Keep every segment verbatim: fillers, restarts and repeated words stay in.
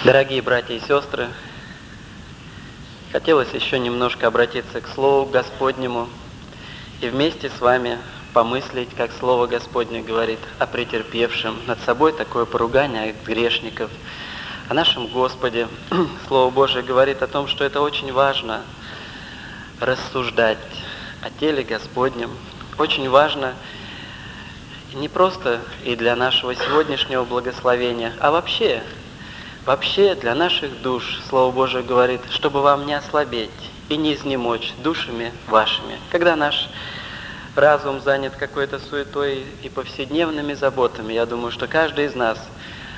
Дорогие братья и сестры, хотелось еще немножко обратиться к Слову Господнему и вместе с вами помыслить, как Слово Господне говорит о претерпевшем над собой такое поругание от грешников, о нашем Господе. Слово Божие говорит о том, что это очень важно рассуждать о теле Господнем. Очень важно не просто и для нашего сегодняшнего благословения, а вообще, вообще для наших душ. Слово Божие говорит, чтобы вам не ослабеть и не изнемочь душами вашими. Когда наш разум занят какой-то суетой и повседневными заботами, я думаю, что каждый из нас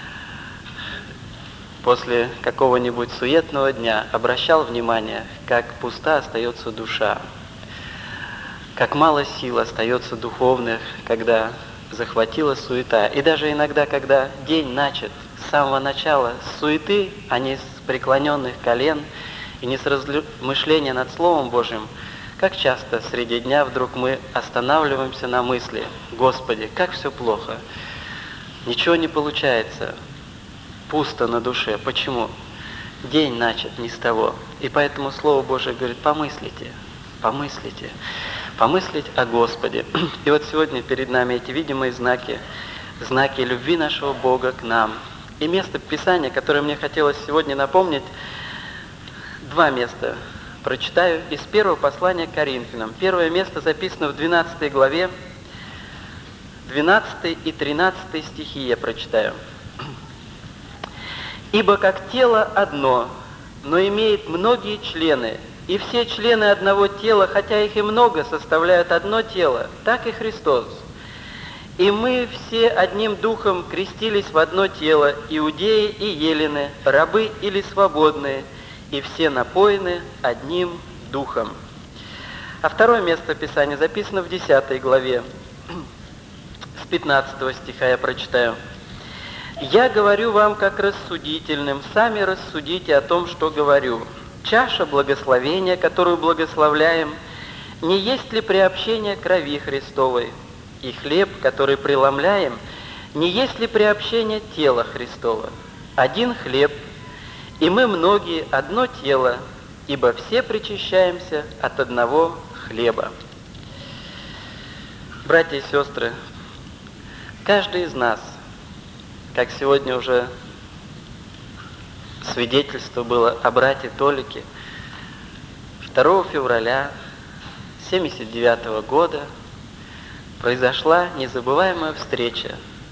после какого-нибудь суетного дня обращал внимание, как пуста остается душа, как мало сил остается духовных, когда захватила суета. И даже иногда, когда день начат с самого начала с суеты, а не с преклоненных колен и не с размышления над Словом Божьим, как часто среди дня вдруг мы останавливаемся на мысли: «Господи, как все плохо, ничего не получается, пусто на душе». Почему? День начат не с того. И поэтому Слово Божие говорит: помыслите, помыслите, помыслить о Господе. И вот сегодня перед нами эти видимые знаки, знаки любви нашего Бога к нам. И место Писания, которое мне хотелось сегодня напомнить, два места прочитаю из первого послания к Коринфянам. Первое место записано в двенадцатой главе, двенадцатый и тринадцатый стихи я прочитаю. «Ибо как тело одно, но имеет многие члены, и все члены одного тела, хотя их и много, составляют одно тело, так и Христос. И мы все одним духом крестились в одно тело, иудеи и елены, рабы или свободные, и все напоены одним духом». А второе место Писания записано в десятой главе, с пятнадцатого стиха я прочитаю. «Я говорю вам как рассудительным, сами рассудите о том, что говорю. Чаша благословения, которую благословляем, не есть ли приобщение крови Христовой? И хлеб, который преломляем, не есть ли приобщение тела Христова? Один хлеб, и мы многие одно тело, ибо все причащаемся от одного хлеба». Братья и сестры, каждый из нас, как сегодня уже свидетельство было о брате Толике, второго февраля семьдесят девятого года произошла незабываемая встреча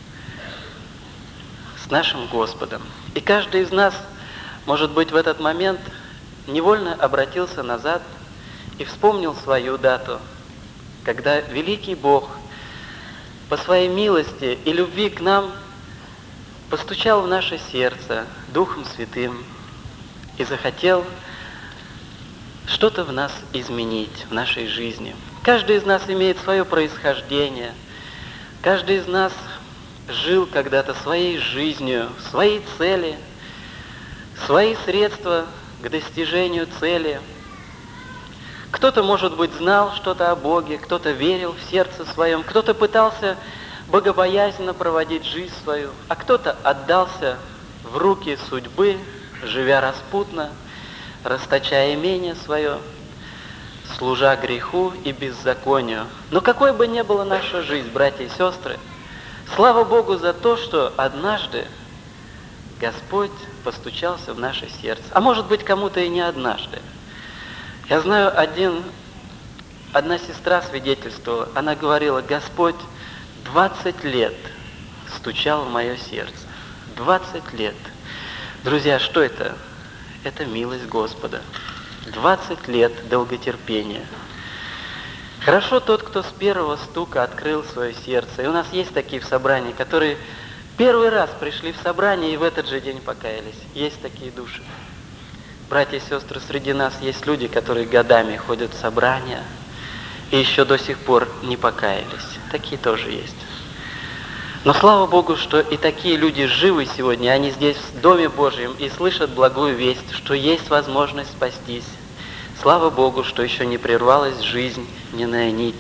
с нашим Господом. И каждый из нас, может быть, в этот момент невольно обратился назад и вспомнил свою дату, когда великий Бог по своей милости и любви к нам постучал в наше сердце Духом Святым и захотел что-то в нас изменить, в нашей жизни. Каждый из нас имеет свое происхождение, каждый из нас жил когда-то своей жизнью, своей цели, свои средства к достижению цели. Кто-то, может быть, знал что-то о Боге, кто-то верил в сердце своем, кто-то пытался богобоязненно проводить жизнь свою, а кто-то отдался в руки судьбы, живя распутно, расточая имение свое, служа греху и беззаконию. Но какой бы ни была наша жизнь, братья и сестры, слава Богу за то, что однажды Господь постучался в наше сердце. А может быть, кому-то и не однажды. Я знаю, один, одна сестра свидетельствовала, она говорила: Господь двадцать лет стучал в мое сердце. двадцать лет. Друзья, что это? Это милость Господа. двадцать лет долготерпения. Хорошо тот, кто с первого стука открыл свое сердце. И у нас есть такие в собрании, которые первый раз пришли в собрание и в этот же день покаялись. Есть такие души. Братья и сестры, среди нас есть люди, которые годами ходят в собрания и еще до сих пор не покаялись. Такие тоже есть. Но слава Богу, что и такие люди живы сегодня, они здесь в Доме Божьем и слышат благую весть, что есть возможность спастись. Слава Богу, что еще не прервалась жизнь, ни на нить.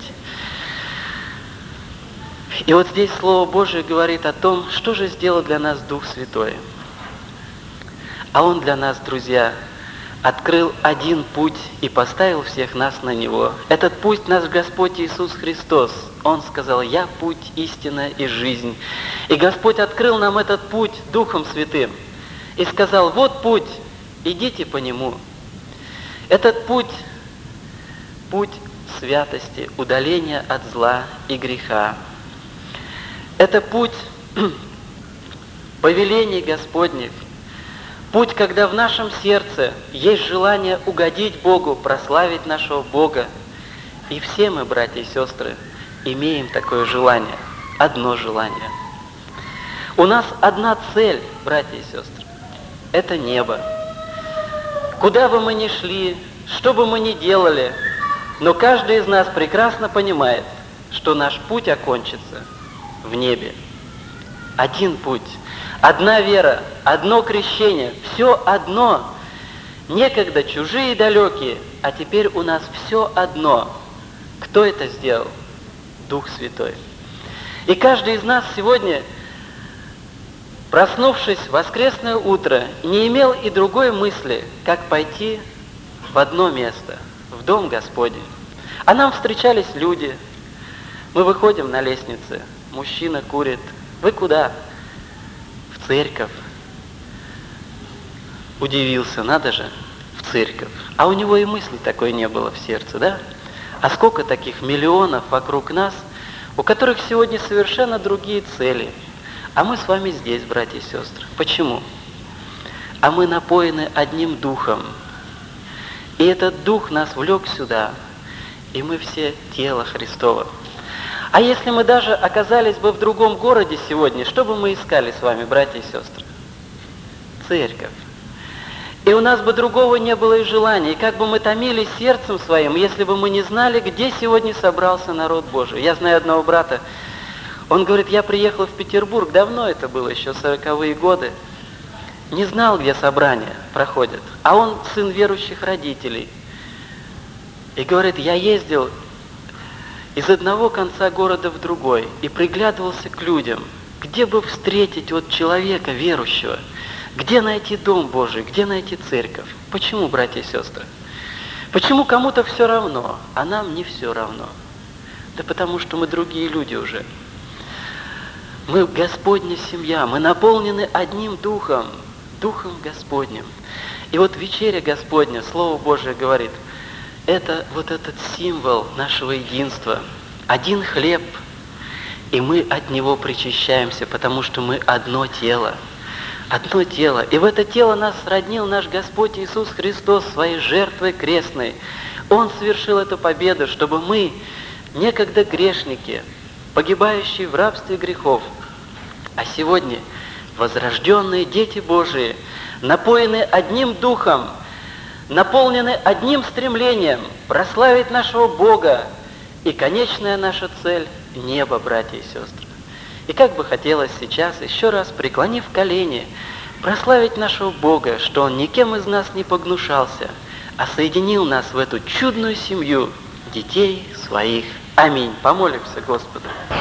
И вот здесь Слово Божие говорит о том, что же сделал для нас Дух Святой. А Он для нас, друзья, открыл один путь и поставил всех нас на него. Этот путь наш Господь Иисус Христос. Он сказал: «Я путь, истина и жизнь». И Господь открыл нам этот путь Духом Святым и сказал: вот путь, идите по нему. Этот путь, путь святости, удаления от зла и греха. Это путь повелений Господних, путь, когда в нашем сердце есть желание угодить Богу, прославить нашего Бога. И все мы, братья и сестры, имеем такое желание, одно желание. У нас одна цель, братья и сестры, это небо. Куда бы мы ни шли, что бы мы ни делали, но каждый из нас прекрасно понимает, что наш путь окончится в небе. Один путь, одна вера, одно крещение, все одно. Некогда чужие и далекие, а теперь у нас все одно. Кто это сделал? Дух Святой. И каждый из нас сегодня, проснувшись в воскресное утро, не имел и другой мысли, как пойти в одно место, в Дом Господень. А нам встречались люди. Мы выходим на лестнице, мужчина курит. Вы куда? В церковь. Удивился, надо же, в церковь. А у него и мысли такой не было в сердце, да? А сколько таких миллионов вокруг нас, у которых сегодня совершенно другие цели. А мы с вами здесь, братья и сестры. Почему? А мы напоены одним духом. И этот дух нас влек сюда. И мы все тело Христово. А если мы даже оказались бы в другом городе сегодня, что бы мы искали с вами, братья и сестры? Церковь. И у нас бы другого не было и желания. И как бы мы томились сердцем своим, если бы мы не знали, где сегодня собрался народ Божий. Я знаю одного брата, он говорит: я приехал в Петербург, давно это было, еще сороковые годы, не знал, где собрания проходят. А он сын верующих родителей. И говорит: я ездил из одного конца города в другой и приглядывался к людям, где бы встретить вот человека верующего, где найти Дом Божий, где найти церковь. Почему, братья и сестры? Почему кому-то все равно, а нам не все равно? Да потому что мы другие люди уже. Мы Господня семья, мы наполнены одним Духом, Духом Господним. И вот вечеря Господня, Слово Божие говорит, это вот этот символ нашего единства. Один хлеб, и мы от него причащаемся, потому что мы одно тело. Одно тело. И в это тело нас роднил наш Господь Иисус Христос своей жертвой крестной. Он совершил эту победу, чтобы мы, некогда грешники, погибающие в рабстве грехов, а сегодня возрожденные дети Божии, напоены одним духом, наполнены одним стремлением прославить нашего Бога. И конечная наша цель – небо, братья и сестры. И как бы хотелось сейчас, еще раз преклонив колени, прославить нашего Бога, что Он никем из нас не погнушался, а соединил нас в эту чудную семью детей своих. Аминь. Помолимся Господу.